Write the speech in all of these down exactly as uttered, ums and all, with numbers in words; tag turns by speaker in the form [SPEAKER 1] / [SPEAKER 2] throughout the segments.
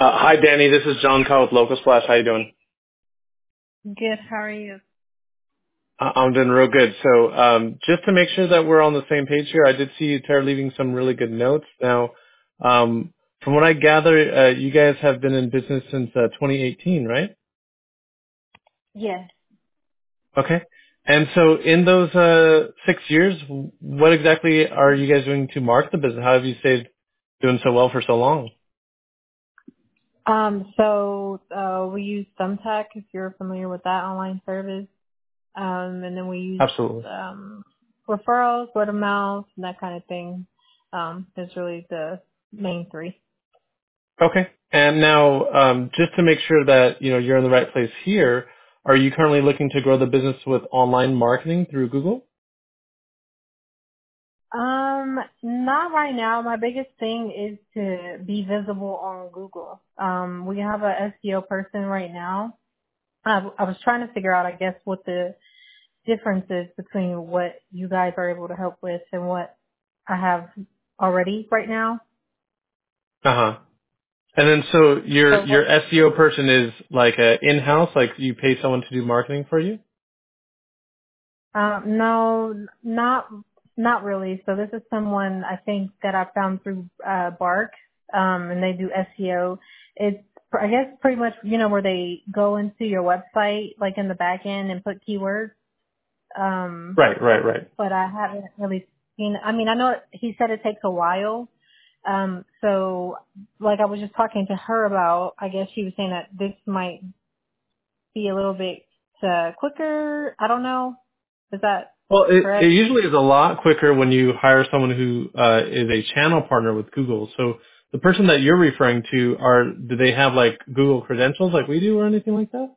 [SPEAKER 1] Uh, hi, Danny. This is John Call with Local Splash. How you doing?
[SPEAKER 2] Good. How are you?
[SPEAKER 1] Uh, I'm doing real good. So, um, just to make sure that we're on the same page here, I did see you, Tara, leaving some really good notes. Now, um, from what I gather, uh, you guys have been in business since uh, twenty eighteen, right?
[SPEAKER 2] Yes.
[SPEAKER 1] Okay. And so, in those uh, six years, what exactly are you guys doing to market the business? How have you stayed doing so well for so long?
[SPEAKER 2] Um, so uh, we use Thumbtack if you're familiar with that online service. Um, and then we use
[SPEAKER 1] Absolutely.
[SPEAKER 2] um, referrals, word of mouth, and that kind of thing. Um, is really the main three.
[SPEAKER 1] Okay. And now, um, just to make sure that, you know, you're in the right place here, are you currently looking to grow the business with online marketing through Google?
[SPEAKER 2] Um, not right now. My biggest thing is to be visible on Google. Um, we have a S E O person right now. I, I was trying to figure out, I guess, what the differences between what you guys are able to help with and what I have already right now.
[SPEAKER 1] Uh-huh. And then so your
[SPEAKER 2] So
[SPEAKER 1] your
[SPEAKER 2] what?
[SPEAKER 1] S E O person is like a in-house, like you pay someone to do marketing for you?
[SPEAKER 2] Um, no, not not really. So this is someone I think that I found through uh, Bark, um, and they do S E O. It's I guess pretty much you know where they go into your website like in the back end and put keywords. Um,
[SPEAKER 1] Right, right, right.
[SPEAKER 2] but I haven't really seen. I mean, I know he said it takes a while. Um, so like I was just talking to her about, I guess she was saying that this might be a little bit uh, quicker. I don't know. Is that
[SPEAKER 1] Well, it, it
[SPEAKER 2] correct?
[SPEAKER 1] usually is a lot quicker when you hire someone who uh, is a channel partner with Google. So the person that you're referring to, are do they have like Google credentials like we do or anything like that?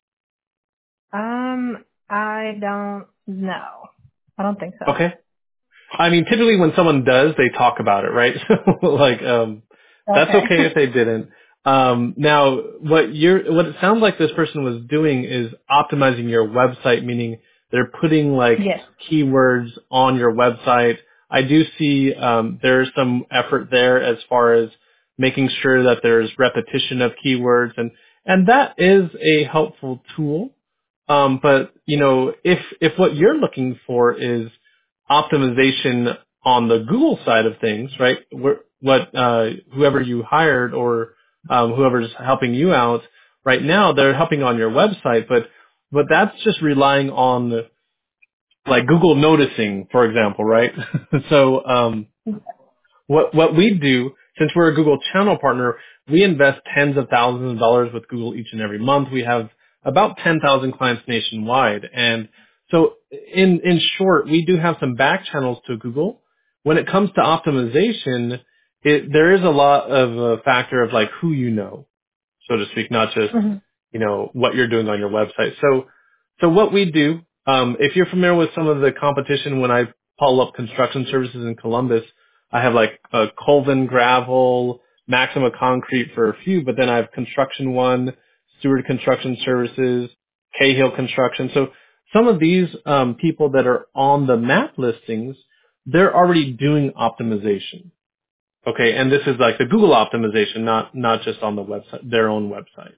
[SPEAKER 2] Um, I don't know. I don't think so.
[SPEAKER 1] Okay. I mean, typically when someone does, they talk about it, right? So, like, um, that's
[SPEAKER 2] Okay.
[SPEAKER 1] okay if they didn't. Um, now, what you're, what it sounds like this person was doing is optimizing your website, meaning they're putting like
[SPEAKER 2] Yes.
[SPEAKER 1] keywords on your website. I do see um, there's some effort there as far as making sure that there's repetition of keywords, and and that is a helpful tool. Um, but you know, if if what you're looking for is optimization on the Google side of things, right? Wh- What uh, whoever you hired or um, whoever's helping you out right now, they're helping on your website, but but that's just relying on like Google noticing, for example, right? so um, what what we do, since we're a Google channel partner, we invest tens of thousands of dollars with Google each and every month. We have about ten thousand clients nationwide. And so in in short, we do have some back channels to Google. When it comes to optimization, it, there is a lot of a factor of like who you know, so to speak, not just,
[SPEAKER 2] hmm
[SPEAKER 1] you know, what you're doing on your website. So, so what we do, um, if you're familiar with some of the competition, when I follow up construction services in Columbus, I have like uh, Colvin Gravel, Maxima Concrete for a few, but then I have Construction One, Stewart Construction Services, Cahill Construction. So some of these um, people that are on the map listings, they're already doing optimization. Okay, and this is like the Google optimization, not not just on the website, their own website.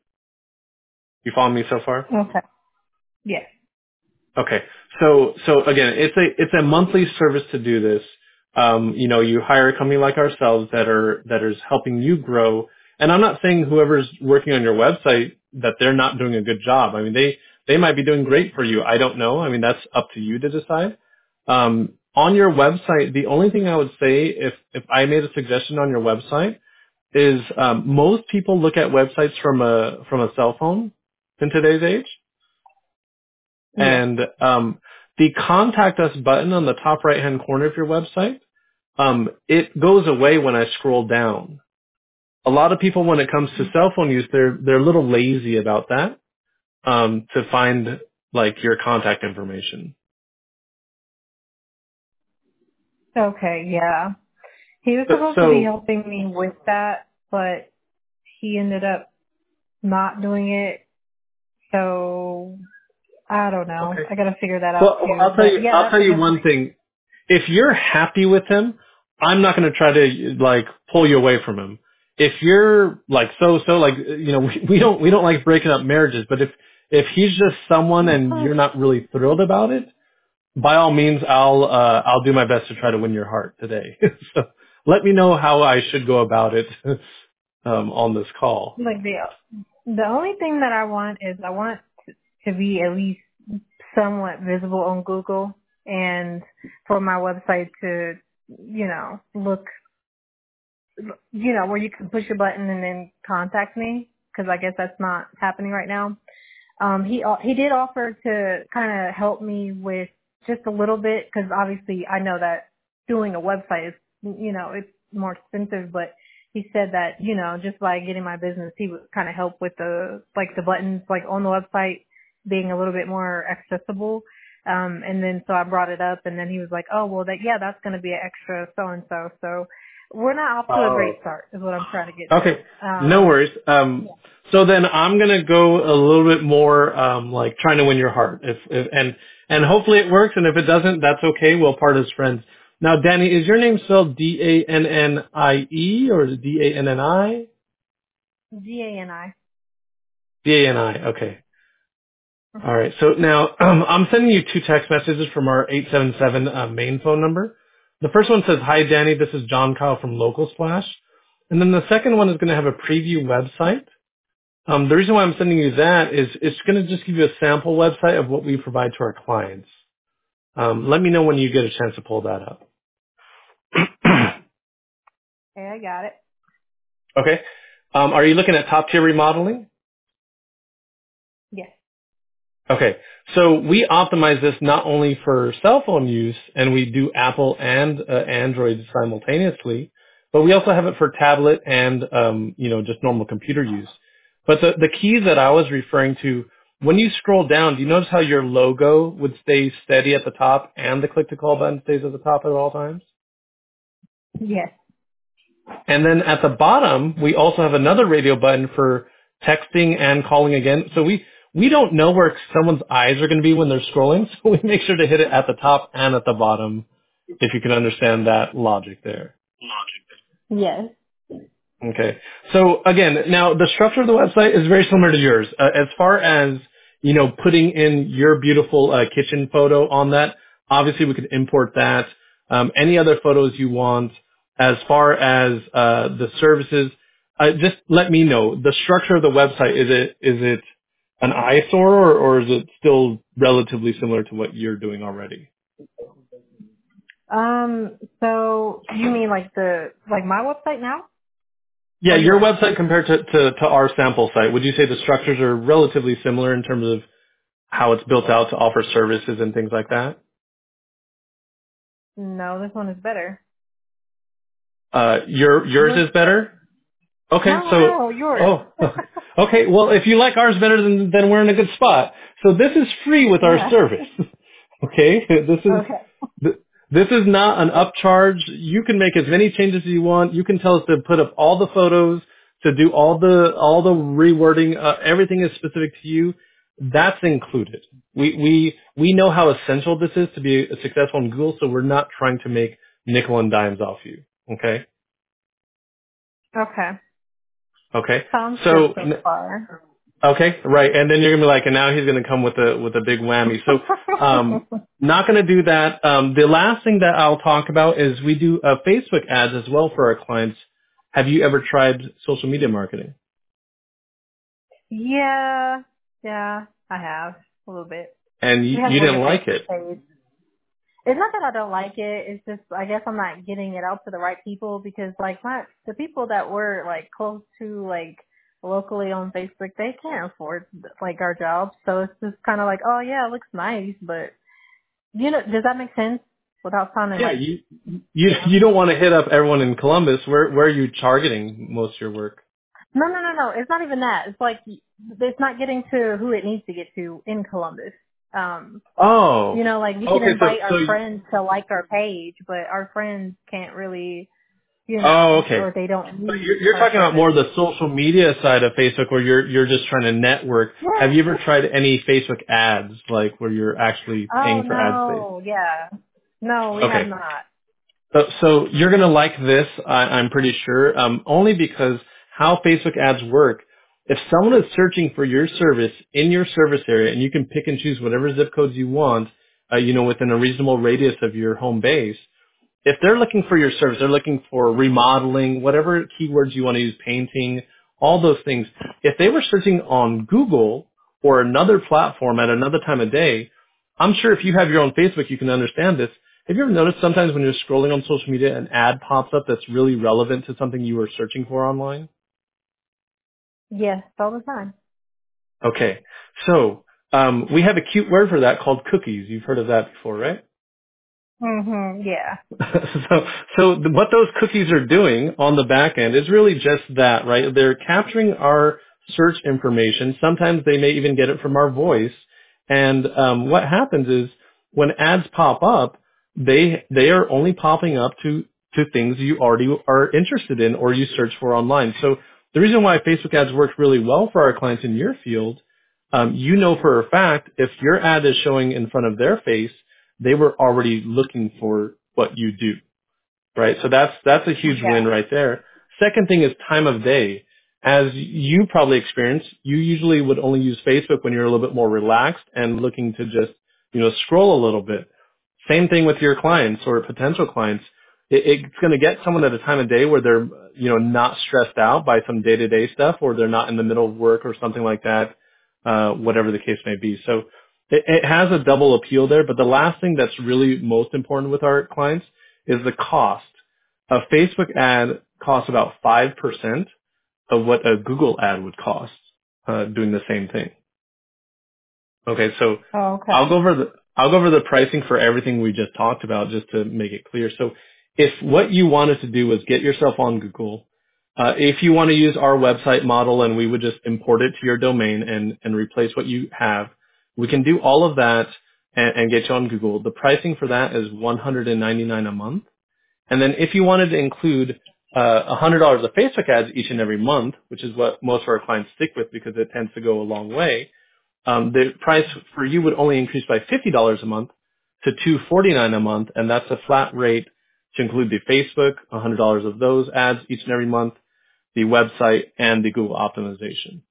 [SPEAKER 1] You follow me so far?
[SPEAKER 2] Okay. Yes.
[SPEAKER 1] Okay. So so again, it's a it's a monthly service to do this. Um, you know, you hire a company like ourselves that are that is helping you grow. And I'm not saying whoever's working on your website that they're not doing a good job. I mean, they they might be doing great for you. I don't know. I mean, that's up to you to decide. Um, on your website, the only thing I would say, if if I made a suggestion on your website, is um, most people look at websites from a from a cell phone in today's age.
[SPEAKER 2] Yes.
[SPEAKER 1] And um, the contact us button on the top right hand corner of your website, um, it goes away when I scroll down. A lot of people, when it comes to cell phone use, they're they're a little lazy about that um, to find like your contact information.
[SPEAKER 2] Okay. Yeah. He was
[SPEAKER 1] So,
[SPEAKER 2] supposed to be
[SPEAKER 1] so
[SPEAKER 2] helping me with that, but he ended up not doing it. So I don't know.
[SPEAKER 1] okay.
[SPEAKER 2] I got to figure that out
[SPEAKER 1] Well, well,
[SPEAKER 2] too.
[SPEAKER 1] I'll tell
[SPEAKER 2] But
[SPEAKER 1] you.
[SPEAKER 2] yeah,
[SPEAKER 1] I'll
[SPEAKER 2] that's
[SPEAKER 1] tell
[SPEAKER 2] a
[SPEAKER 1] you
[SPEAKER 2] good
[SPEAKER 1] one
[SPEAKER 2] point.
[SPEAKER 1] thing. If you're happy with him, I'm not going to try to like pull you away from him. if you're like so so like you know we, we don't we don't like breaking up marriages, but if if he's just someone and you're not really thrilled about it, by all means, I'll uh, I'll do my best to try to win your heart today. So let me know how I should go about it um, on this call.
[SPEAKER 2] Like the the only thing that I want is I want to be at least somewhat visible on Google and for my website to, you know, look, you know, where you can push a button and then contact me because I guess that's not happening right now. Um, he he did offer to kind of help me with just a little bit because obviously I know that doing a website is, you know, it's more expensive, but he said that, you know, just by getting my business, he would kind of help with the, like the buttons, like on the website being a little bit more accessible. Um, and then so I brought it up and then he was like, oh, well that, yeah, that's going to be an extra so and so. So we're not off to a
[SPEAKER 1] Oh.
[SPEAKER 2] great start is what I'm trying to get
[SPEAKER 1] Okay,
[SPEAKER 2] to.
[SPEAKER 1] no
[SPEAKER 2] Um,
[SPEAKER 1] worries. Um, so then I'm gonna go a little bit more um, like trying to win your heart, if, if and and hopefully it works. And if it doesn't, that's okay. We'll part as friends. Now, Danny, is your name spelled D A N N I E or is it D A N N I?
[SPEAKER 2] G A N I.
[SPEAKER 1] D A N I. Okay. All right. So now um, I'm sending you two text messages from our eight seven seven uh, main phone number. The first one says, "Hi, Danny. This is John Kyle from Local Splash," and then the second one is going to have a preview website. Um, the reason why I'm sending you that is it's going to just give you a sample website of what we provide to our clients. Um, let me know when you get a chance to pull that up.
[SPEAKER 2] Okay, I got it.
[SPEAKER 1] Okay. Um, are you looking at top tier remodeling?
[SPEAKER 2] Yes.
[SPEAKER 1] Okay. So we optimize this not only for cell phone use, and we do Apple and uh, Android simultaneously, but we also have it for tablet and, um, you know, just normal computer use. But the, the keys that I was referring to, when you scroll down, do you notice how your logo would stay steady at the top and the click to call button stays at the top at all times?
[SPEAKER 2] Yes.
[SPEAKER 1] And then at the bottom, we also have another radio button for texting and calling again. So we, we don't know where someone's eyes are going to be when they're scrolling, so we make sure to hit it at the top and at the bottom, if you can understand that logic there.
[SPEAKER 2] Yes.
[SPEAKER 1] Okay. So again, now the structure of the website is very similar to yours. Uh, as far as, you know, putting in your beautiful uh, kitchen photo on that, obviously we could import that. Um, any other photos you want. As far as uh, the services, uh, just let me know. The structure of the website, is it is it an eyesore or, or is it still relatively similar to what you're doing already?
[SPEAKER 2] Um, so you mean like the, like my website now
[SPEAKER 1] Yeah,
[SPEAKER 2] or
[SPEAKER 1] your
[SPEAKER 2] yours?
[SPEAKER 1] website compared to, to, to our sample site, would you say the structures are relatively similar in terms of how it's built out to offer services and things like that?
[SPEAKER 2] No, this one is better.
[SPEAKER 1] Uh, your yours
[SPEAKER 2] Yours
[SPEAKER 1] is
[SPEAKER 2] is better.
[SPEAKER 1] better. Okay,
[SPEAKER 2] No,
[SPEAKER 1] so
[SPEAKER 2] no, yours.
[SPEAKER 1] oh, okay. Well, if you like ours better, then then we're in a good spot. So this is free with our
[SPEAKER 2] Yeah.
[SPEAKER 1] service. Okay, this is
[SPEAKER 2] Okay.
[SPEAKER 1] th- this is not an upcharge. You can make as many changes as you want. You can tell us to put up all the photos, to do all the all the rewording. Uh, everything is specific to you. That's included. We we we know how essential this is to be successful in Google, so we're not trying to make nickel and dimes off you. Okay.
[SPEAKER 2] Okay.
[SPEAKER 1] Okay.
[SPEAKER 2] Sounds good
[SPEAKER 1] So
[SPEAKER 2] so far.
[SPEAKER 1] okay, right. And then you're gonna be like, and now he's gonna come with a with a big whammy. So um not gonna do that. Um the last thing that I'll talk about is we do uh, Facebook ads as well for our clients. Have you ever tried social media marketing?
[SPEAKER 2] Yeah. Yeah, I have a little bit.
[SPEAKER 1] And you,
[SPEAKER 2] We have
[SPEAKER 1] you
[SPEAKER 2] like a
[SPEAKER 1] didn't like
[SPEAKER 2] Facebook
[SPEAKER 1] it.
[SPEAKER 2] page. It's not that I don't like it. It's just I guess I'm not getting it out to the right people because like my the people that were like close to like locally on Facebook, they can't afford like our jobs. So it's just kind of like, oh yeah, it looks nice, but you know, does that make sense without sounding
[SPEAKER 1] Yeah,
[SPEAKER 2] like
[SPEAKER 1] you you
[SPEAKER 2] yeah?
[SPEAKER 1] you don't want to hit up everyone in Columbus. Where where are you targeting most of your work?
[SPEAKER 2] No, no, no, no. It's not even that. It's like it's not getting to who it needs to get to in Columbus. Um, you
[SPEAKER 1] Oh.
[SPEAKER 2] know, like we can
[SPEAKER 1] Okay, so
[SPEAKER 2] invite
[SPEAKER 1] so
[SPEAKER 2] our
[SPEAKER 1] you,
[SPEAKER 2] friends to like our page, but our friends can't really you
[SPEAKER 1] oh,
[SPEAKER 2] know,
[SPEAKER 1] okay.
[SPEAKER 2] or they don't
[SPEAKER 1] But
[SPEAKER 2] need
[SPEAKER 1] you're, you're
[SPEAKER 2] our
[SPEAKER 1] talking about
[SPEAKER 2] service.
[SPEAKER 1] more the social media side of Facebook where you're you're just trying to network. Have
[SPEAKER 2] Yeah.
[SPEAKER 1] you ever tried any Facebook ads, like where you're actually
[SPEAKER 2] Oh
[SPEAKER 1] paying for ad space?
[SPEAKER 2] no, yeah. No, we have
[SPEAKER 1] Okay.
[SPEAKER 2] not.
[SPEAKER 1] So, so you're going to like this, I, I'm pretty sure, um, only because how Facebook ads work, if someone is searching for your service in your service area, and you can pick and choose whatever zip codes you want, uh, you know, within a reasonable radius of your home base, if they're looking for your service, they're looking for remodeling, whatever keywords you want to use, painting, all those things. If they were searching on Google or another platform at another time of day, I'm sure if you have your own Facebook, you can understand this. Have you ever noticed sometimes when you're scrolling on social media, an ad pops up that's really relevant to something you were searching for online?
[SPEAKER 2] Yes, all the time.
[SPEAKER 1] Okay. So um, we have a cute word for that called cookies. You've heard of that before, right?
[SPEAKER 2] Mhm. Yeah.
[SPEAKER 1] so, so the, what those cookies are doing on the back end is really just that, right? They're capturing our search information. Sometimes they may even get it from our voice. And um, what happens is when ads pop up, they they are only popping up to to things you already are interested in or you search for online. So the reason why Facebook ads work really well for our clients in your field, um, you know for a fact if your ad is showing in front of their face, they were already looking for what you do, right? So that's that's a huge win
[SPEAKER 2] Yeah.
[SPEAKER 1] right there. Second thing is time of day. As you probably experience, you usually would only use Facebook when you're a little bit more relaxed and looking to just, you know, scroll a little bit. Same thing with your clients or potential clients. It, it's going to get someone at a time of day where they're, you know, not stressed out by some day-to-day stuff or they're not in the middle of work or something like that, uh, whatever the case may be. So it, it has a double appeal there. But the last thing that's really most important with our clients is the cost. A Facebook ad costs about five percent of what a Google ad would cost uh, doing the same thing. Okay, so
[SPEAKER 2] Oh,
[SPEAKER 1] I'll
[SPEAKER 2] okay.
[SPEAKER 1] go over the I'll go over the pricing for everything we just talked about just to make it clear. So if what you wanted to do was get yourself on Google, uh, if you want to use our website model and we would just import it to your domain and, and replace what you have, we can do all of that and, and get you on Google. The pricing for that is one hundred ninety-nine dollars a month. And then if you wanted to include uh, one hundred dollars of Facebook ads each and every month, which is what most of our clients stick with because it tends to go a long way, um, the price for you would only increase by fifty dollars a month to two hundred forty-nine dollars a month, and that's a flat rate to include the Facebook, one hundred dollars of those ads each and every month, the website, and the Google optimization.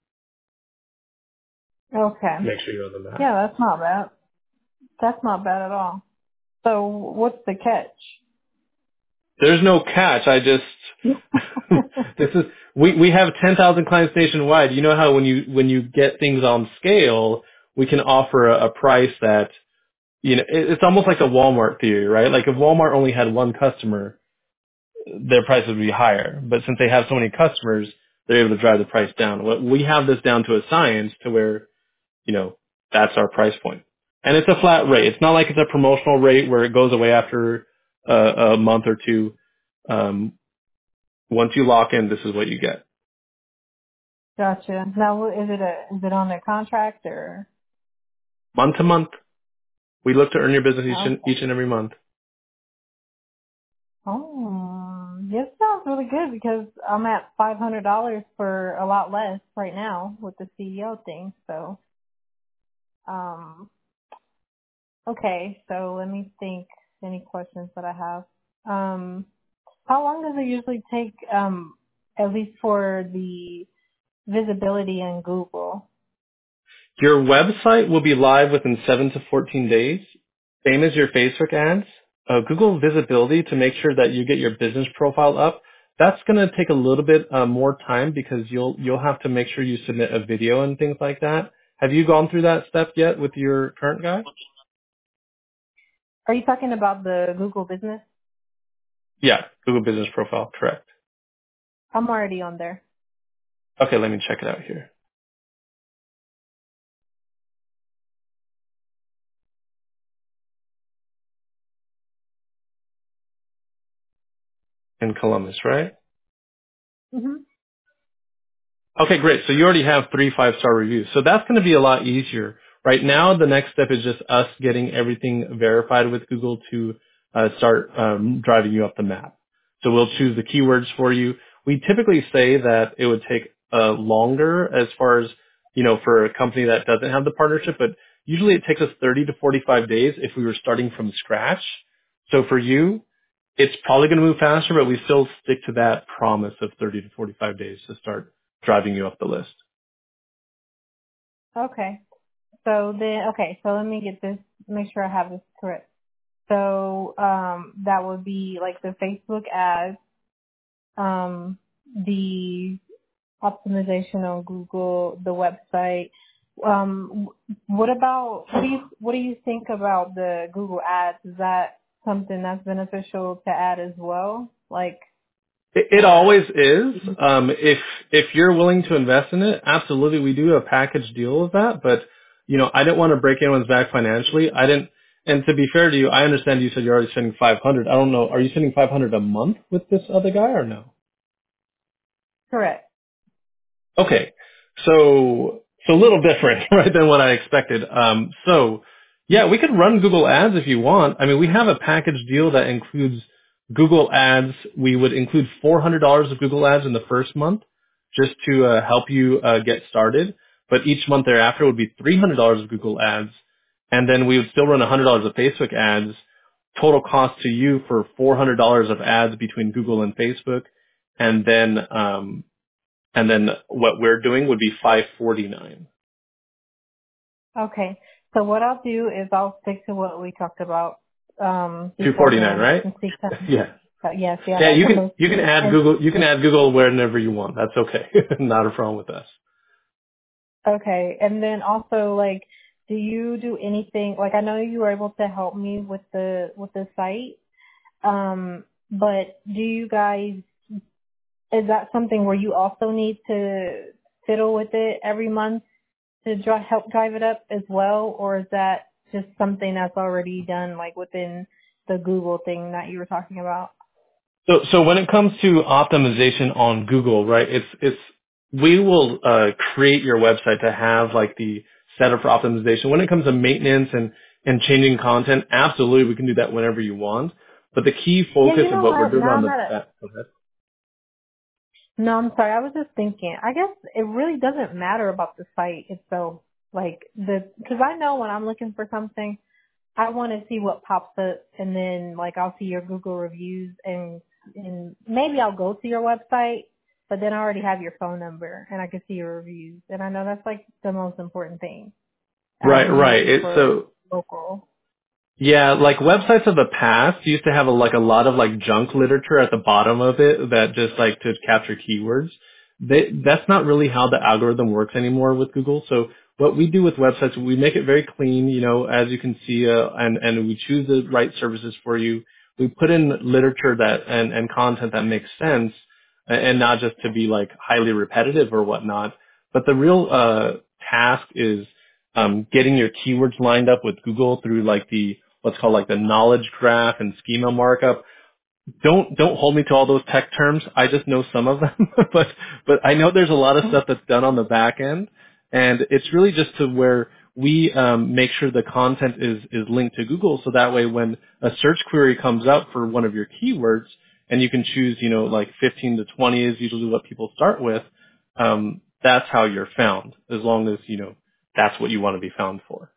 [SPEAKER 2] Okay.
[SPEAKER 1] Make sure you're on the map.
[SPEAKER 2] Yeah, that's not bad. That's not bad at all. So what's the catch?
[SPEAKER 1] There's no catch. I just this is we we have ten thousand clients nationwide. You know how when you when you get things on scale, we can offer a, a price that you know it, it's almost like a Walmart theory, right? Like if Walmart only had one customer, their price would be higher. But since they have so many customers, they're able to drive the price down. What- We have this down to a science to where, you know, that's our price point. And it's a flat rate. It's not like it's a promotional rate where it goes away after a, a month or two. Um, once you lock in, this is what you get.
[SPEAKER 2] Gotcha. Now, is it a is it on a contract or?
[SPEAKER 1] Month to month, we look to earn your business each
[SPEAKER 2] Okay.
[SPEAKER 1] and, each and every month.
[SPEAKER 2] Oh, this sounds really good because I'm at five hundred dollars for a lot less right now with the C E O thing. So, um, okay. So let me think. Any questions that I have? Um, how long does it usually take? Um, at least for the visibility in Google.
[SPEAKER 1] Your website will be live within seven to fourteen days, same as your Facebook ads. Uh, Google visibility to make sure that you get your business profile up. That's going to take a little bit uh, more time because you'll you'll have to make sure you submit a video and things like that. Have you gone through that step yet with your current guy?
[SPEAKER 2] Are you talking about the Google business?
[SPEAKER 1] Yeah, Google Business Profile, correct.
[SPEAKER 2] I'm already on there.
[SPEAKER 1] Okay, let me check it out here. In Columbus, right?
[SPEAKER 2] Mhm.
[SPEAKER 1] Okay, great. So you already have three five-star reviews. So that's going to be a lot easier. Right now, the next step is just us getting everything verified with Google to uh, start um, driving you up the map. So we'll choose the keywords for you. We typically say that it would take uh, longer as far as, you know, for a company that doesn't have the partnership, but usually it takes us thirty to forty-five days if we were starting from scratch. So for you, it's probably going to move faster, but we still stick to that promise of thirty to forty-five days to start driving you up the list.
[SPEAKER 2] Okay. So then, okay, so let me get this, make sure I have this correct. So, um, that would be like the Facebook ads, um, the optimization on Google, the website. Um, what about, what do you, what do you think about the Google ads? Is that something that's beneficial to add as well? Like,
[SPEAKER 1] It, it
[SPEAKER 2] or,
[SPEAKER 1] always is. Um, if if you're willing to invest in it, absolutely, we do a package deal with that. But you know, I didn't want to break anyone's back financially. I didn't. And to be fair to you, I understand you said you're already spending five hundred. I don't know. Are you spending five hundred a month with this other guy or no?
[SPEAKER 2] correct.
[SPEAKER 1] Okay. So, so a little different, right, than what I expected. Um, so yeah, we could run Google Ads if you want. I mean, we have a package deal that includes Google Ads. We would include four hundred dollars of Google Ads in the first month just to uh, help you uh, get started. But each month thereafter would be three hundred dollars of Google Ads. And then we would still run one hundred dollars of Facebook ads. Total cost to you for four hundred dollars of ads between Google and Facebook. And then, um, and then what we're doing would be five forty-nine.
[SPEAKER 2] Okay. So what I'll do is I'll stick to what we talked about, um,
[SPEAKER 1] two forty-nine,
[SPEAKER 2] beforehand
[SPEAKER 1] right?
[SPEAKER 2] and see.
[SPEAKER 1] Yeah.
[SPEAKER 2] Uh, yes, yeah,
[SPEAKER 1] Yeah,
[SPEAKER 2] that's
[SPEAKER 1] you
[SPEAKER 2] the
[SPEAKER 1] can
[SPEAKER 2] most.
[SPEAKER 1] you can add
[SPEAKER 2] And
[SPEAKER 1] Google you can add Google whenever you want. That's okay. Not a problem with us.
[SPEAKER 2] okay, and then also like, do you do anything? Like, I know you were able to help me with the with the site, um, but do you guys? Is that something where you also need to fiddle with it every month to dri help drive it up as well, or is that just something that's already done, like within the Google thing that you were talking about?
[SPEAKER 1] So so when it comes to optimization on Google, right? It's it's we will uh, create your website to have like the setup for optimization. When it comes to maintenance and and changing content, absolutely we can do that whenever you want. But the key
[SPEAKER 2] Yeah,
[SPEAKER 1] focus
[SPEAKER 2] you
[SPEAKER 1] of
[SPEAKER 2] know
[SPEAKER 1] what we're
[SPEAKER 2] what?
[SPEAKER 1] doing
[SPEAKER 2] Now
[SPEAKER 1] on
[SPEAKER 2] I'm
[SPEAKER 1] the
[SPEAKER 2] at a,
[SPEAKER 1] uh, go ahead.
[SPEAKER 2] no, I'm sorry. I was just thinking. I guess it really doesn't matter about the site itself. Like the, because I know when I'm looking for something, I want to see what pops up, and then like I'll see your Google reviews, and and maybe I'll go to your website, but then I already have your phone number, and I can see your reviews, and I know that's like the most important thing as
[SPEAKER 1] Right, right.
[SPEAKER 2] me
[SPEAKER 1] It's
[SPEAKER 2] for
[SPEAKER 1] so
[SPEAKER 2] local.
[SPEAKER 1] yeah, like websites of the past used to have a, like a lot of like junk literature at the bottom of it that just like to capture keywords. They, that's not really how the algorithm works anymore with Google. So what we do with websites, we make it very clean, you know, as you can see, uh, and, and we choose the right services for you. We put in literature that and, and content that makes sense a- and not just to be like highly repetitive or whatnot. But the real uh, task is um, getting your keywords lined up with Google through like the what's called like the knowledge graph and schema markup. Don't don't hold me to all those tech terms. I just know some of them, but but I know there's a lot of stuff that's done on the back end, and it's really just to where we um, make sure the content is is linked to Google, so that way when a search query comes up for one of your keywords, and you can choose, you know, like fifteen to twenty is usually what people start with. Um, that's how you're found, as long as you know that's what you want to be found for.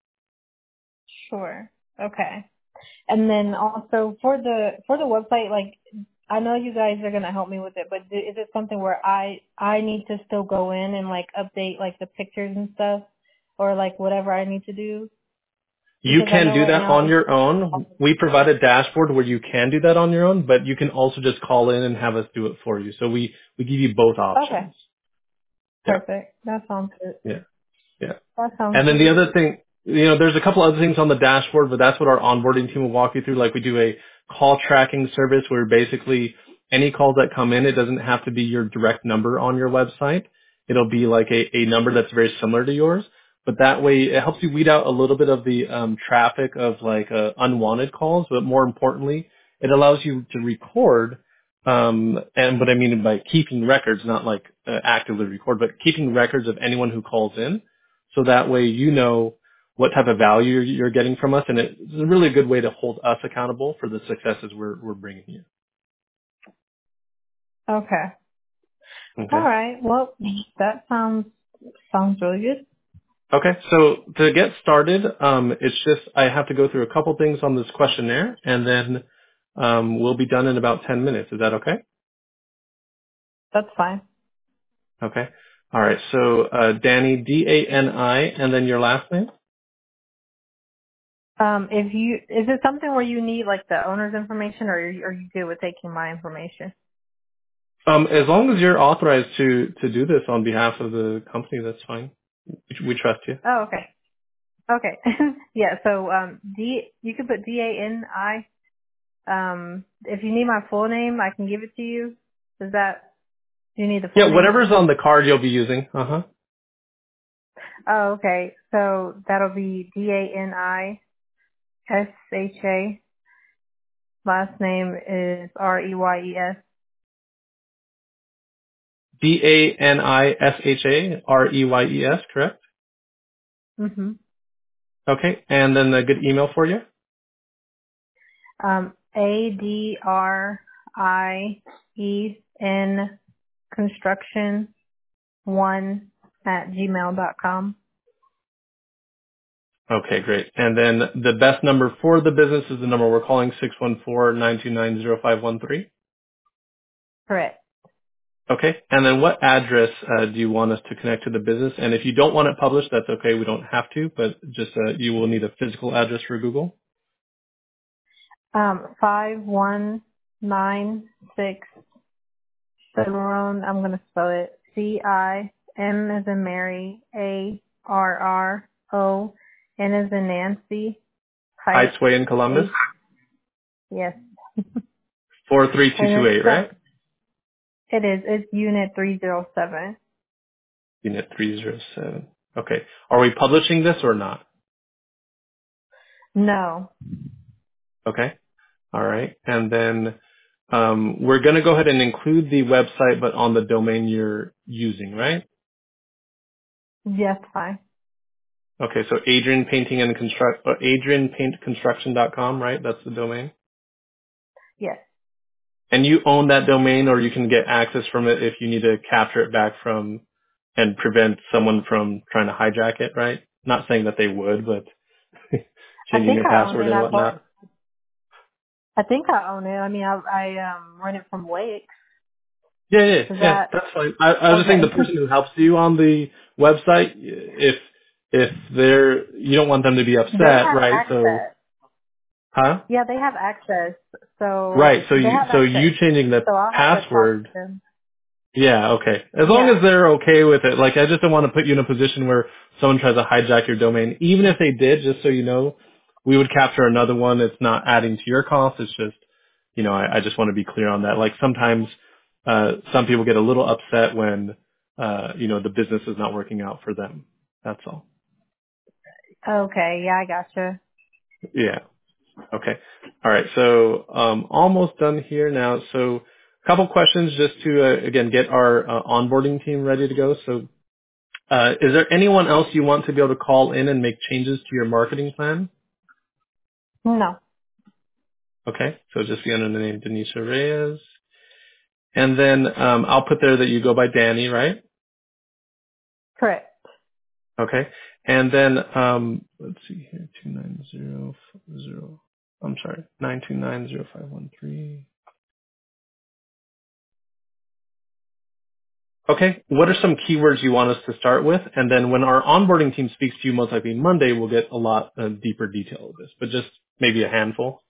[SPEAKER 2] Sure. Okay. And then also for the for the website, like I know you guys are gonna help me with it, but d- is it something where I I need to still go in and like update like the pictures and stuff, or like whatever I need to do?
[SPEAKER 1] You
[SPEAKER 2] Because I
[SPEAKER 1] can
[SPEAKER 2] know
[SPEAKER 1] do
[SPEAKER 2] right
[SPEAKER 1] that
[SPEAKER 2] now
[SPEAKER 1] on
[SPEAKER 2] it's
[SPEAKER 1] your own. We provide a dashboard where you can do that on your own, but you can also just call in and have us do it for you. So we, we give you both
[SPEAKER 2] okay.
[SPEAKER 1] options. Yeah,
[SPEAKER 2] Perfect. That sounds good.
[SPEAKER 1] yeah, yeah.
[SPEAKER 2] That sounds
[SPEAKER 1] And then the
[SPEAKER 2] good.
[SPEAKER 1] other thing, you know, there's a couple other things on the dashboard, but that's what our onboarding team will walk you through. Like we do a call tracking service where basically any calls that come in, it doesn't have to be your direct number on your website. It'll be like a, a number that's very similar to yours. But that way it helps you weed out a little bit of the um, traffic of like uh, unwanted calls. But more importantly, it allows you to record um, and what I mean by keeping records, not like uh, actively record, but keeping records of anyone who calls in. So that way you know what type of value you're you're getting from us, and it's a really good way to hold us accountable for the successes we're we're bringing you.
[SPEAKER 2] Okay. All
[SPEAKER 1] Okay.
[SPEAKER 2] right. Well, that sounds sounds really good.
[SPEAKER 1] Okay. So to get started, um, it's just I have to go through a couple things on this questionnaire, and then Um, we'll be done in about ten minutes. Is that okay?
[SPEAKER 2] That's fine.
[SPEAKER 1] Okay. All right. So uh, Danny, D A N I, and then your last name?
[SPEAKER 2] Um, if you is it something where you need like the owner's information, or are you, are you good with taking my information?
[SPEAKER 1] Um, as long as you're authorized to, to do this on behalf of the company, that's fine. We trust you.
[SPEAKER 2] Oh, okay. Okay. Yeah. So um, D you can put D A N I. Um, if you need my full name, I can give it to you. Is that do you need the full
[SPEAKER 1] Yeah,
[SPEAKER 2] name?
[SPEAKER 1] whatever's on the card you'll be using. Uh-huh.
[SPEAKER 2] Oh, okay. So that'll be D A N I S H A. Last name is R E Y E S.
[SPEAKER 1] D A N I S H A R E Y E S, correct?
[SPEAKER 2] Mm-hmm.
[SPEAKER 1] Okay. And then a good email for you?
[SPEAKER 2] Um, A D R I E N construction one at gmail dot com.
[SPEAKER 1] Okay, great. And then the best number for the business is the number we're calling, six one four, nine two nine, zero five one three.
[SPEAKER 2] Correct.
[SPEAKER 1] Okay. And then what address uh, do you want us to connect to the business? And if you don't want it published, that's okay. We don't have to, but just uh, you will need a physical address for Google.
[SPEAKER 2] Um, five one nine six Cimarron. I'm gonna spell it C I M as in Mary, A R R O N as in Nancy, Heights,
[SPEAKER 1] Heights Way in Columbus,
[SPEAKER 2] H, yes.
[SPEAKER 1] four three two
[SPEAKER 2] And
[SPEAKER 1] two
[SPEAKER 2] it's,
[SPEAKER 1] eight,
[SPEAKER 2] uh,
[SPEAKER 1] right?
[SPEAKER 2] it is, it's unit three oh seven.
[SPEAKER 1] Unit three oh seven. Okay. Are we publishing this or not?
[SPEAKER 2] No.
[SPEAKER 1] Okay. All right. And then um, we're going to go ahead and include the website, but on the domain you're using, right?
[SPEAKER 2] Yes, fine.
[SPEAKER 1] Okay. So Adrian Painting and Construct, or adrian paint construction dot com, right? That's the domain.
[SPEAKER 2] Yes.
[SPEAKER 1] And you own that domain, or you can get access from it if you need to capture it back from and prevent someone from trying to hijack it, right? Not saying that they would, but
[SPEAKER 2] I
[SPEAKER 1] changing
[SPEAKER 2] think
[SPEAKER 1] your
[SPEAKER 2] I own
[SPEAKER 1] password
[SPEAKER 2] it.
[SPEAKER 1] and
[SPEAKER 2] I bought,
[SPEAKER 1] whatnot.
[SPEAKER 2] I think I own it. I mean, I, I, um, rent it from Wix.
[SPEAKER 1] Yeah, yeah,
[SPEAKER 2] Is
[SPEAKER 1] yeah.
[SPEAKER 2] that,
[SPEAKER 1] That's fine. I, I was just saying the
[SPEAKER 2] okay.
[SPEAKER 1] person who helps you on the website, if if they're you don't want them to be
[SPEAKER 2] They
[SPEAKER 1] upset,
[SPEAKER 2] have
[SPEAKER 1] right? So,
[SPEAKER 2] access.
[SPEAKER 1] huh?
[SPEAKER 2] Yeah, they have access. So
[SPEAKER 1] Right. So
[SPEAKER 2] they
[SPEAKER 1] you
[SPEAKER 2] have
[SPEAKER 1] so you
[SPEAKER 2] access.
[SPEAKER 1] changing the
[SPEAKER 2] So I'll have to talk
[SPEAKER 1] password.
[SPEAKER 2] to them.
[SPEAKER 1] Yeah. Okay. As long
[SPEAKER 2] Yeah.
[SPEAKER 1] as they're okay with it. Like I just don't want to put you in a position where someone tries to hijack your domain. Even if they did, just so you know, we would capture another one. It's not adding to your cost. It's just, you know, I, I just want to be clear on that. Like sometimes uh, some people get a little upset when uh, you know the business is not working out for them. That's all.
[SPEAKER 2] Okay. Yeah, I gotcha.
[SPEAKER 1] Yeah. Okay. All right. So um, almost done here now. So a couple questions just to uh, again get our uh, onboarding team ready to go. So uh, is there anyone else you want to be able to call in and make changes to your marketing plan?
[SPEAKER 2] No.
[SPEAKER 1] Okay. So just be under the name Denise Reyes. And then um, I'll put there that you go by Danny, right?
[SPEAKER 2] Correct.
[SPEAKER 1] Okay. And then um, let's see here, two nine zero zero. I'm sorry, nine two nine zero five one three. Okay. What are some keywords you want us to start with? And then when our onboarding team speaks to you, most likely Monday, we'll get a lot uh, deeper detail of this, but just maybe a handful.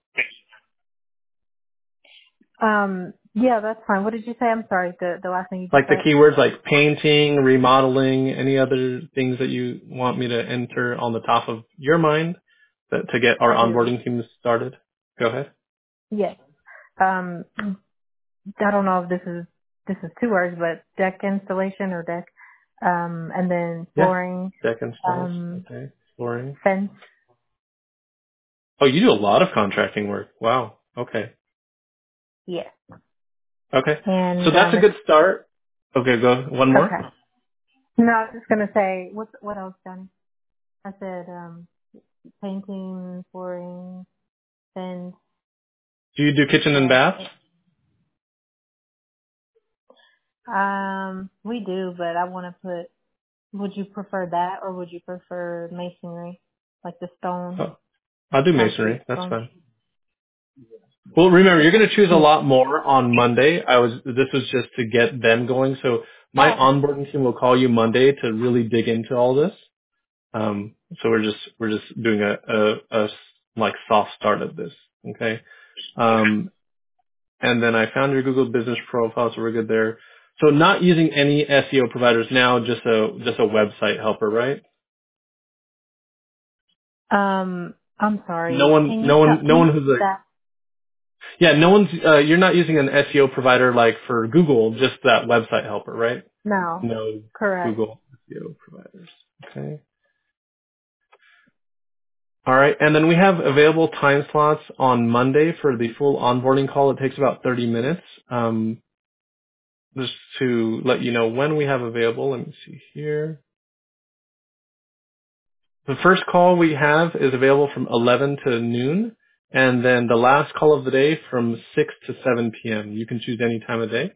[SPEAKER 2] Um, yeah, that's fine. What did you say? I'm sorry. The, the last thing you just
[SPEAKER 1] Like the
[SPEAKER 2] said.
[SPEAKER 1] keywords like painting, remodeling, any other things that you want me to enter on the top of your mind that, to get our
[SPEAKER 2] I do.
[SPEAKER 1] onboarding team started? Go ahead.
[SPEAKER 2] Yes. Um, I don't know if this is, this is two words, but deck installation or deck. Um, and then
[SPEAKER 1] Yeah.
[SPEAKER 2] flooring,
[SPEAKER 1] Deck installs.
[SPEAKER 2] um,
[SPEAKER 1] Okay. Flooring.
[SPEAKER 2] fence.
[SPEAKER 1] Oh, you do a lot of contracting work. Wow. Okay.
[SPEAKER 2] Yes.
[SPEAKER 1] Okay. So
[SPEAKER 2] And,
[SPEAKER 1] that's
[SPEAKER 2] um,
[SPEAKER 1] a
[SPEAKER 2] it's,
[SPEAKER 1] good start. Okay, go. One more.
[SPEAKER 2] okay. No, I was just gonna say, what what else, Johnny? I said um, painting, flooring, fence.
[SPEAKER 1] Do you do kitchen and
[SPEAKER 2] Deck.
[SPEAKER 1] bath?
[SPEAKER 2] Um, we do, but I want to put. Would you prefer that, or would you prefer masonry, like the stone,
[SPEAKER 1] Oh, I'll do
[SPEAKER 2] concrete
[SPEAKER 1] masonry. That's
[SPEAKER 2] stone?
[SPEAKER 1] fine. Well, remember, you're going to choose a lot more on Monday. I was, this was just to get them going. So my
[SPEAKER 2] Oh, okay.
[SPEAKER 1] onboarding team will call you Monday to really dig into all this. Um, so we're just, we're just doing a, a, a s- like soft start of this. Okay. Um, and then I found your Google business profile, so we're good there. So not using any S E O providers now, just a, just a website helper, right?
[SPEAKER 2] Um, I'm
[SPEAKER 1] No
[SPEAKER 2] sorry.
[SPEAKER 1] one,
[SPEAKER 2] Can you
[SPEAKER 1] no
[SPEAKER 2] tell?
[SPEAKER 1] one, no
[SPEAKER 2] Can you
[SPEAKER 1] one who's
[SPEAKER 2] repeat
[SPEAKER 1] like,
[SPEAKER 2] that?
[SPEAKER 1] yeah, no one's, uh, you're not using an S E O provider like for Google, just that website helper, right?
[SPEAKER 2] No.
[SPEAKER 1] No
[SPEAKER 2] Correct.
[SPEAKER 1] Google S E O providers. Okay. All right. And then we have available time slots on Monday for the full onboarding call. It takes about thirty minutes. Um, just to let you know when we have available. Let me see here. The first call we have is available from eleven to noon. And then the last call of the day from six to seven p.m. You can choose any time of day.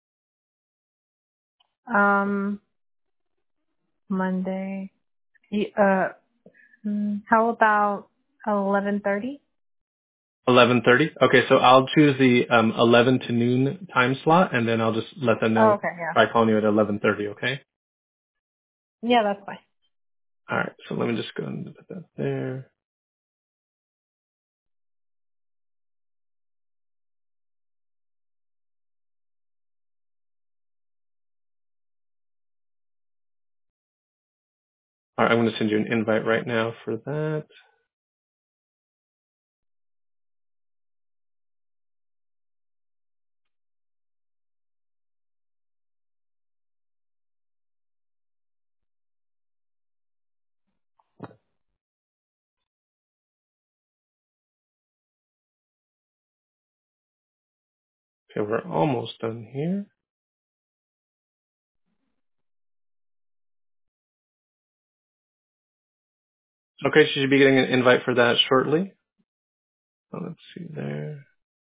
[SPEAKER 2] Um, Monday. Y- Uh, mm, how about eleven thirty?
[SPEAKER 1] eleven thirty. Okay, so I'll choose the um, eleven to noon time slot, and then I'll just let them
[SPEAKER 2] Oh,
[SPEAKER 1] know
[SPEAKER 2] okay. Yeah.
[SPEAKER 1] by calling you at eleven thirty. Okay.
[SPEAKER 2] Yeah, that's fine.
[SPEAKER 1] All right. So let me just go and put that there. All right. I'm going to send you an invite right now for that. Okay, we're almost done here. Okay, so you should be getting an invite for that shortly. So let's see there.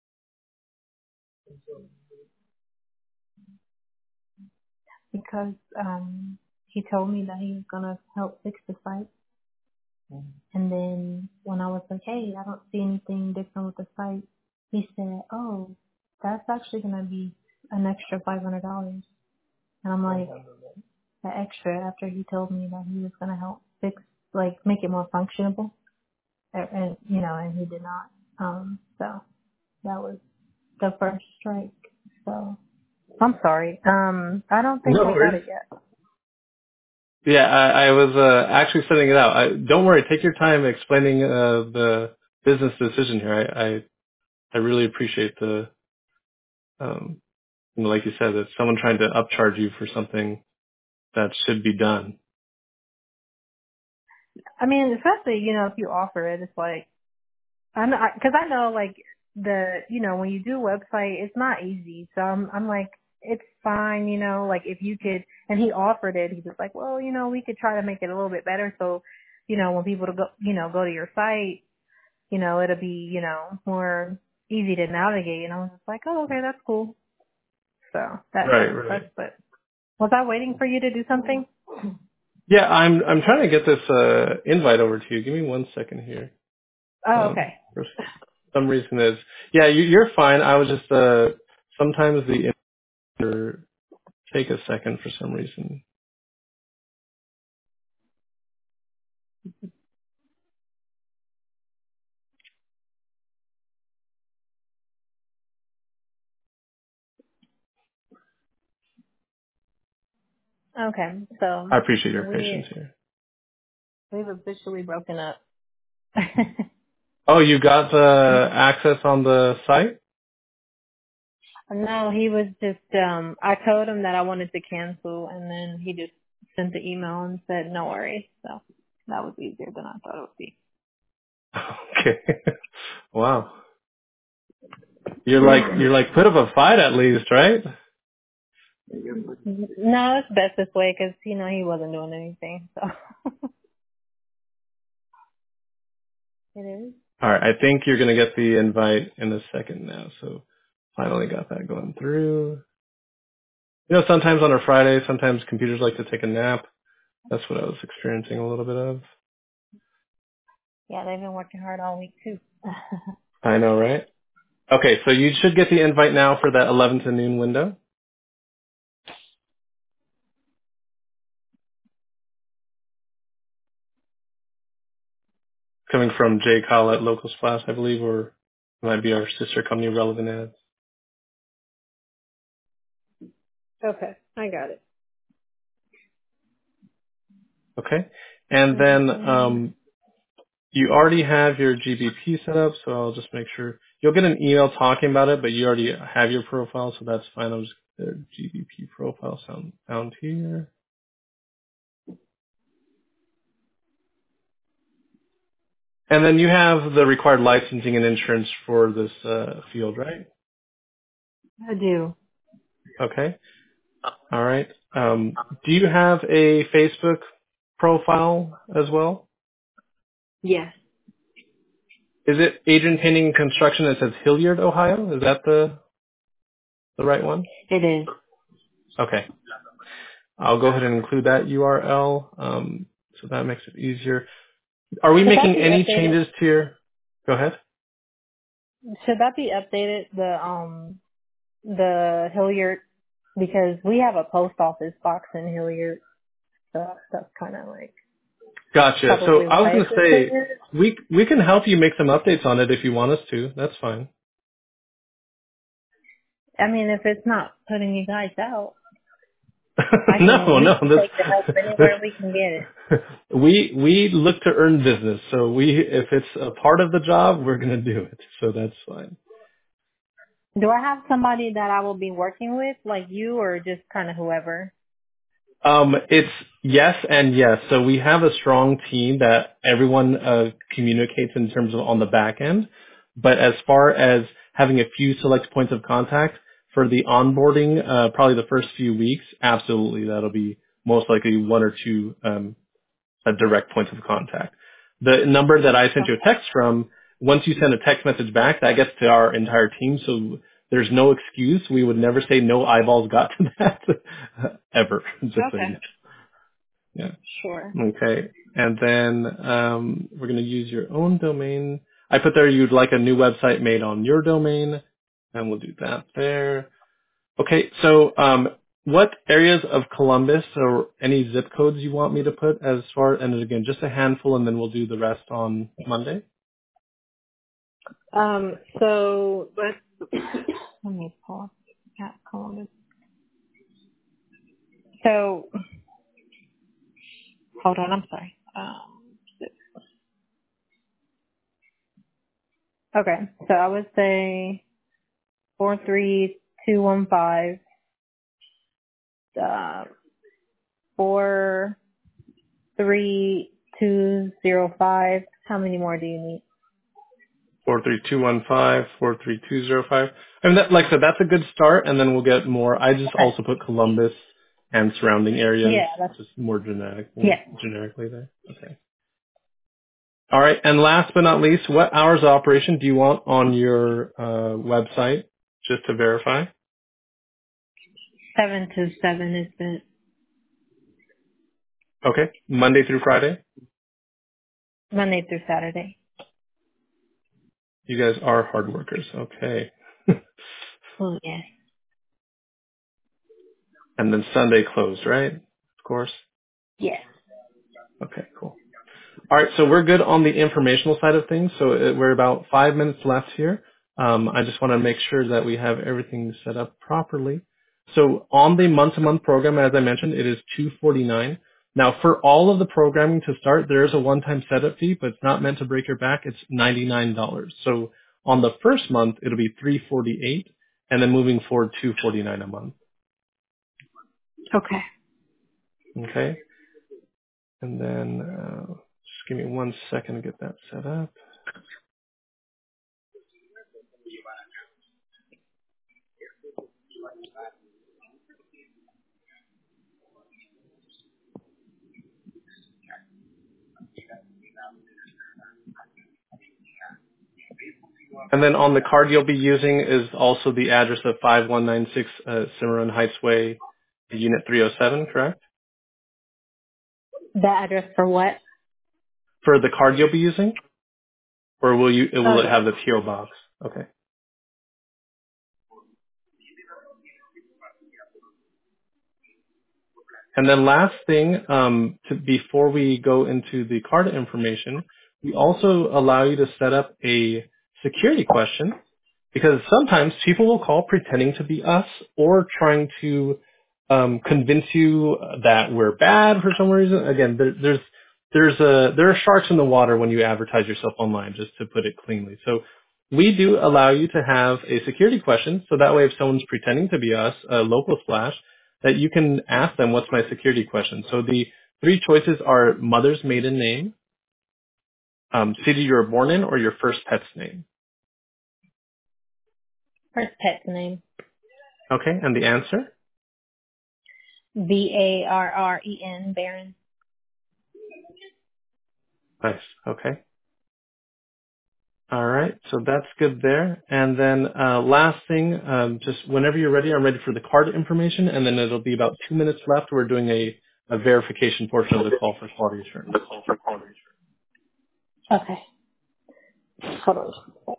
[SPEAKER 2] Because um, he told me that he was gonna help fix the site, and then when I was like, hey, I don't see anything different with the site, he said, oh, that's actually gonna be an extra five hundred dollars. And I'm like, the extra after he told me that he was gonna help fix, like, make it more functionable, and, and you know, and he did not. Um, so that was the first strike. So I'm sorry. Um, I don't think
[SPEAKER 1] No
[SPEAKER 2] I got
[SPEAKER 1] worries.
[SPEAKER 2] it yet.
[SPEAKER 1] Yeah, I, I was uh, actually setting it out. I, don't worry. Take your time explaining uh, the business decision here. I, I, I really appreciate the, um, you know, like you said, it's someone trying to upcharge you for something that should be done.
[SPEAKER 2] I mean, especially you know if you offer it, it's like I know because I know like the you know when you do website, it's not easy. So I'm I'm like it's fine, you know, like if you could. And he offered it. He was like, well, you know, we could try to make it a little bit better. So you know when people to go you know go to your site, you know it'll be you know more easy to navigate. And I was just like, oh, okay, that's cool. So that
[SPEAKER 1] Right,
[SPEAKER 2] kind of
[SPEAKER 1] right.
[SPEAKER 2] sucks. But was I waiting for you to do something?
[SPEAKER 1] Yeah, I'm I'm trying to get this uh, invite over to you. Give me one second here.
[SPEAKER 2] Oh,
[SPEAKER 1] Um,
[SPEAKER 2] okay.
[SPEAKER 1] for some reason is yeah, you, you're fine. I was just uh, sometimes the invite take a second for some reason.
[SPEAKER 2] Okay. So
[SPEAKER 1] I appreciate your patience
[SPEAKER 2] we
[SPEAKER 1] here.
[SPEAKER 2] we've officially broken up.
[SPEAKER 1] Oh, you got the access on the site?
[SPEAKER 2] No, he was just um I told him that I wanted to cancel and then he just sent the email and said no worries. So that was easier than I thought it would be.
[SPEAKER 1] Okay. Wow. You're like you're like put up a fight at least, right?
[SPEAKER 2] No, it's best this way because you know he wasn't doing anything. So it is.
[SPEAKER 1] All right. I think you're gonna get the invite in a second now. So finally got that going through. You know, sometimes on a Friday, sometimes computers like to take a nap. That's what I was experiencing a little bit of.
[SPEAKER 2] Yeah, they've been working hard all week too.
[SPEAKER 1] I know, right? Okay, so you should get the invite now for that eleven to noon window. Coming from Jay Kyle at Local Splash, I believe, or it might be our sister company, Relevant Ads.
[SPEAKER 2] Okay, I got it.
[SPEAKER 1] Okay. And then
[SPEAKER 2] Okay.
[SPEAKER 1] um, you already have your G B P set up, so I'll just make sure. You'll get an email talking about it, but you already have your profile, so that's fine. I'll just get their G B P profile sound found here. And then you have the required licensing and insurance for this uh, field, right?
[SPEAKER 2] I do.
[SPEAKER 1] Okay. All right. Um, do you have a Facebook profile as well?
[SPEAKER 2] Yes,
[SPEAKER 1] Is it Adrian Painting and Construction that says Hilliard, Ohio? Is that the the right one?
[SPEAKER 2] it is.
[SPEAKER 1] Okay. I'll go ahead and include that U R L, um, so that makes it easier. Are we
[SPEAKER 2] Should that
[SPEAKER 1] making
[SPEAKER 2] be
[SPEAKER 1] any
[SPEAKER 2] updated?
[SPEAKER 1] changes to your? Go ahead.
[SPEAKER 2] Should that be updated? The um the Hilliard, because we have a post office box in Hilliard, so that's kind of like
[SPEAKER 1] Gotcha. So
[SPEAKER 2] probably
[SPEAKER 1] I was
[SPEAKER 2] why
[SPEAKER 1] going
[SPEAKER 2] it's
[SPEAKER 1] to say
[SPEAKER 2] Hilliard.
[SPEAKER 1] we we can help you make some updates on it if you want us to. That's fine.
[SPEAKER 2] I mean, if it's not putting you guys out, I can
[SPEAKER 1] no,
[SPEAKER 2] we
[SPEAKER 1] no.
[SPEAKER 2] can take the help
[SPEAKER 1] This
[SPEAKER 2] anywhere we can get it.
[SPEAKER 1] this we we look to earn business. So we if it's a part of the job, we're going to do it. So that's fine.
[SPEAKER 2] Do I have somebody that I will be working with, like you, or just kind of whoever?
[SPEAKER 1] Um, it's yes and yes. So we have a strong team that everyone uh, communicates in terms of on the back end. But as far as having a few select points of contact for the onboarding, uh, probably the first few weeks, absolutely, that'll be most likely one or two um, uh, direct points of contact. The number that I sent you a text from, once you send a text message back, that gets to our entire team. So there's no excuse. We would never say no eyeballs got to that ever. Just so you
[SPEAKER 2] Okay,
[SPEAKER 1] know. Yeah.
[SPEAKER 2] sure.
[SPEAKER 1] Okay. And then um, we're going to use your own domain. I put there you'd like a new website made on your domain, and we'll do that there. Okay. So um, what areas of Columbus or any zip codes you want me to put as far, and again, just a handful, and then we'll do the rest on Monday?
[SPEAKER 2] Um, so let's let me pull that Columbus. So hold on, I'm sorry. Um, okay, so I would say four three two one five, uh, four three two zero five. How many more do you need?
[SPEAKER 1] four three two one five, four three two zero five. I mean, that, like I said, that's a good start, and then we'll get more. I just
[SPEAKER 2] Okay.
[SPEAKER 1] also put Columbus and surrounding areas,
[SPEAKER 2] Yeah, that's
[SPEAKER 1] just more generic,
[SPEAKER 2] yeah.
[SPEAKER 1] generically there. Okay. All right. And last but not least, what hours of operation do you want on your uh, website, just to verify?
[SPEAKER 2] Seven to seven is the
[SPEAKER 1] Okay. Monday through Friday?
[SPEAKER 2] Monday through Saturday.
[SPEAKER 1] You guys are hard workers. Okay.
[SPEAKER 2] Oh yes.
[SPEAKER 1] And then Sunday closed, right? Of course.
[SPEAKER 2] Yes.
[SPEAKER 1] Okay, cool. All right, so we're good on the informational side of things. So uh, we're about five minutes left here. Um, I just want to make sure that we have everything set up properly. So on the month-to-month program, as I mentioned, it is two forty-nine. Now, for all of the programming to start, there is a one-time setup fee, but it's not meant to break your back. It's ninety-nine dollars. So on the first month, it'll be three forty-eight, and then moving forward, two forty-nine a month.
[SPEAKER 2] Okay.
[SPEAKER 1] Okay, and then uh, just give me one second to get that set up. And then on the card you'll be using is also the address of five one nine six uh, Cimarron Heights Way, Unit three oh seven, correct?
[SPEAKER 2] The address for what?
[SPEAKER 1] For the card you'll be using, or will you?
[SPEAKER 2] Oh
[SPEAKER 1] Will it
[SPEAKER 2] yes.
[SPEAKER 1] have the P O box? Okay. And then last thing, um, to, before we go into the card information, we also allow you to set up a security question because sometimes people will call pretending to be us or trying to um, convince you that we're bad for some reason. Again, there, there's there's a there are sharks in the water when you advertise yourself online, just to put it cleanly. So we do allow you to have a security question, so that way if someone's pretending to be us, a local splash, that you can ask them, what's my security question? So the three choices are mother's maiden name, um, city you were born in, or your first pet's name.
[SPEAKER 2] First pet's name.
[SPEAKER 1] Okay, and the answer?
[SPEAKER 2] V A R R E N, Baron.
[SPEAKER 1] Nice. Okay. All right, so that's good there. And then uh, last thing, um, just whenever you're ready, I'm ready for the card information, and then it'll be about two minutes left. We're doing a, a verification portion of the call for quality assurance.
[SPEAKER 2] Okay. Hold on.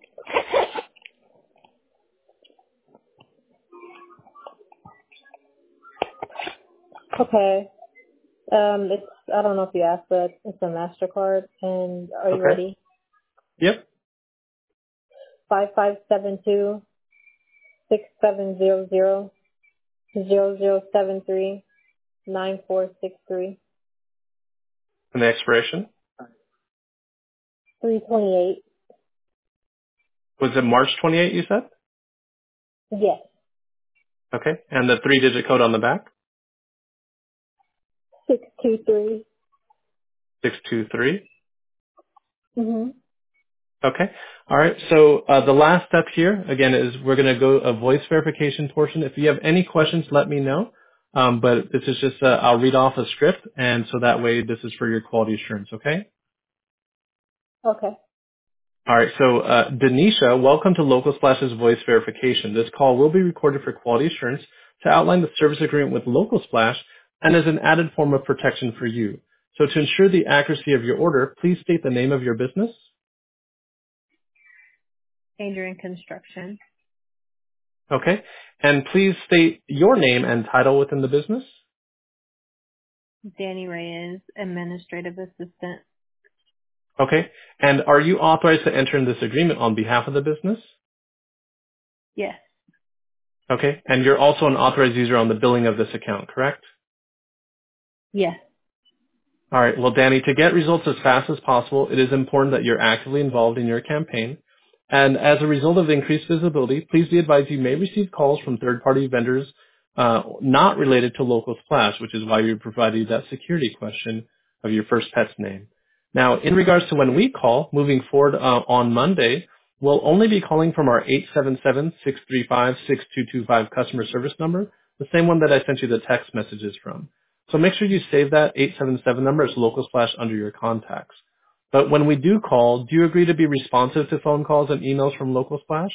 [SPEAKER 2] Okay. Um, it's, I don't know if you asked, but it's a MasterCard. And are you
[SPEAKER 1] Okay.
[SPEAKER 2] ready?
[SPEAKER 1] Yep.
[SPEAKER 2] Five five seven two six seven zero zero zero zero seven three nine four six three
[SPEAKER 1] And the expiration?
[SPEAKER 2] three twenty eight.
[SPEAKER 1] Was it March twenty-eighth, you said?
[SPEAKER 2] Yes.
[SPEAKER 1] Okay. And the three-digit code on the back?
[SPEAKER 2] Six two three.
[SPEAKER 1] six two three.
[SPEAKER 2] Mhm.
[SPEAKER 1] Okay. All right. So uh, the last step here, again, is we're going to go a voice verification portion. If you have any questions, let me know. Um, but this is just, uh, I'll read off a script, and so that way this is for your quality assurance, okay?
[SPEAKER 2] Okay.
[SPEAKER 1] All right. So uh, Denisha, welcome to Local Splash's voice verification. This call will be recorded for quality assurance to outline the service agreement with Local Splash and as an added form of protection for you. So to ensure the accuracy of your order, please state the name of your business.
[SPEAKER 2] Adrian Construction.
[SPEAKER 1] Okay. And please state your name and title within the business.
[SPEAKER 2] Danny Reyes, Administrative Assistant.
[SPEAKER 1] Okay. And are you authorized to enter in this agreement on behalf of the business?
[SPEAKER 2] Yes.
[SPEAKER 1] Okay. And you're also an authorized user on the billing of this account, correct?
[SPEAKER 2] Yes.
[SPEAKER 1] All right. Well, Danny, to get results as fast as possible, it is important that you're actively involved in your campaign. And as a result of increased visibility, please be advised you may receive calls from third-party vendors uh, not related to Local Splash, which is why we provided that security question of your first pet's name. Now, in regards to when we call, moving forward uh, on Monday, we'll only be calling from our eight seven seven, six three five, six two two five customer service number, the same one that I sent you the text messages from. So make sure you save that eight seven seven number as Local Splash under your contacts. But when we do call, do you agree to be responsive to phone calls and emails from Local Splash?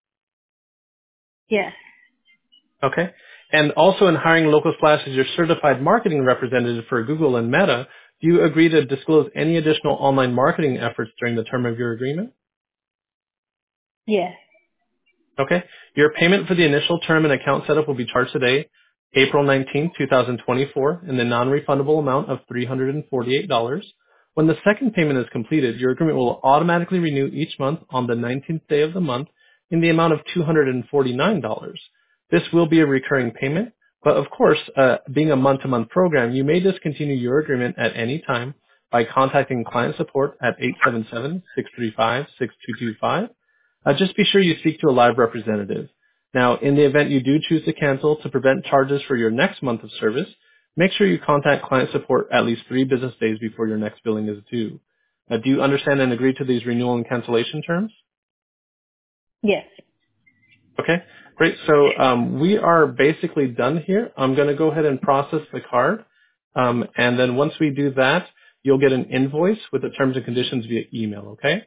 [SPEAKER 2] Yes.
[SPEAKER 1] Okay. And also in hiring Local Splash as your certified marketing representative for Google and Meta, do you agree to disclose any additional online marketing efforts during the term of your agreement?
[SPEAKER 2] Yes.
[SPEAKER 1] Okay. Your payment for the initial term and account setup will be charged today, April nineteenth, twenty twenty-four, in the non-refundable amount of three hundred forty-eight dollars. When the second payment is completed, your agreement will automatically renew each month on the nineteenth day of the month in the amount of two hundred forty-nine dollars. This will be a recurring payment, but of course, uh, being a month-to-month program, you may discontinue your agreement at any time by contacting client support at eight seven seven, six three five, six two two five. Uh, just be sure you speak to a live representative. Now, in the event you do choose to cancel to prevent charges for your next month of service, make sure you contact client support at least three business days before your next billing is due. Uh, do you understand and agree to these renewal and cancellation terms?
[SPEAKER 2] Yes.
[SPEAKER 1] Okay, great. So um, we are basically done here. I'm going to go ahead and process the card. Um, and then once we do that, you'll get an invoice with the terms and conditions via email, okay?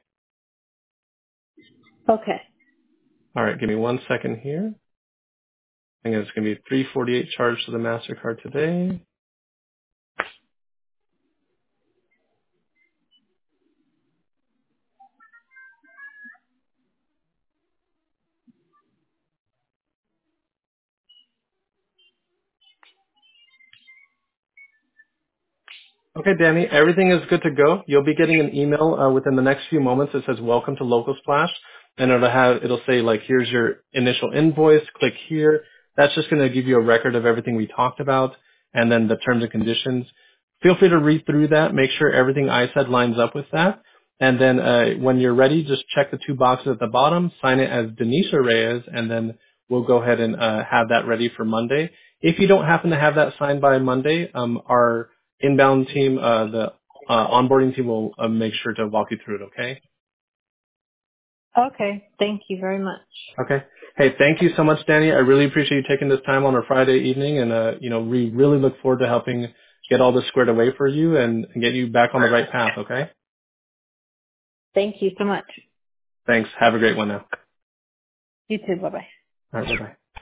[SPEAKER 2] Okay.
[SPEAKER 1] All right, give me one second here. I think it's going to be three forty-eight charged to the MasterCard today. Okay, Danny, everything is good to go. You'll be getting an email uh, within the next few moments that says "Welcome to Local Splash," and it'll have it'll say like, "Here's your initial invoice. Click here." That's just going to give you a record of everything we talked about, and then the terms and conditions. Feel free to read through that. Make sure everything I said lines up with that, and then uh, when you're ready, just check the two boxes at the bottom, sign it as Denisha Reyes, and then we'll go ahead and uh, have that ready for Monday. If you don't happen to have that signed by Monday, um, our inbound team, uh, the uh, onboarding team will uh, make sure to walk you through it, okay?
[SPEAKER 2] Okay. Thank you very much.
[SPEAKER 1] Okay. Hey, thank you so much, Danny. I really appreciate you taking this time on a Friday evening, and, uh, you know, we really look forward to helping get all this squared away for you and, and get you back on the right path, okay?
[SPEAKER 2] Thank you so much.
[SPEAKER 1] Thanks. Have a great one now.
[SPEAKER 2] You too. Bye bye.
[SPEAKER 1] All right, bye-bye.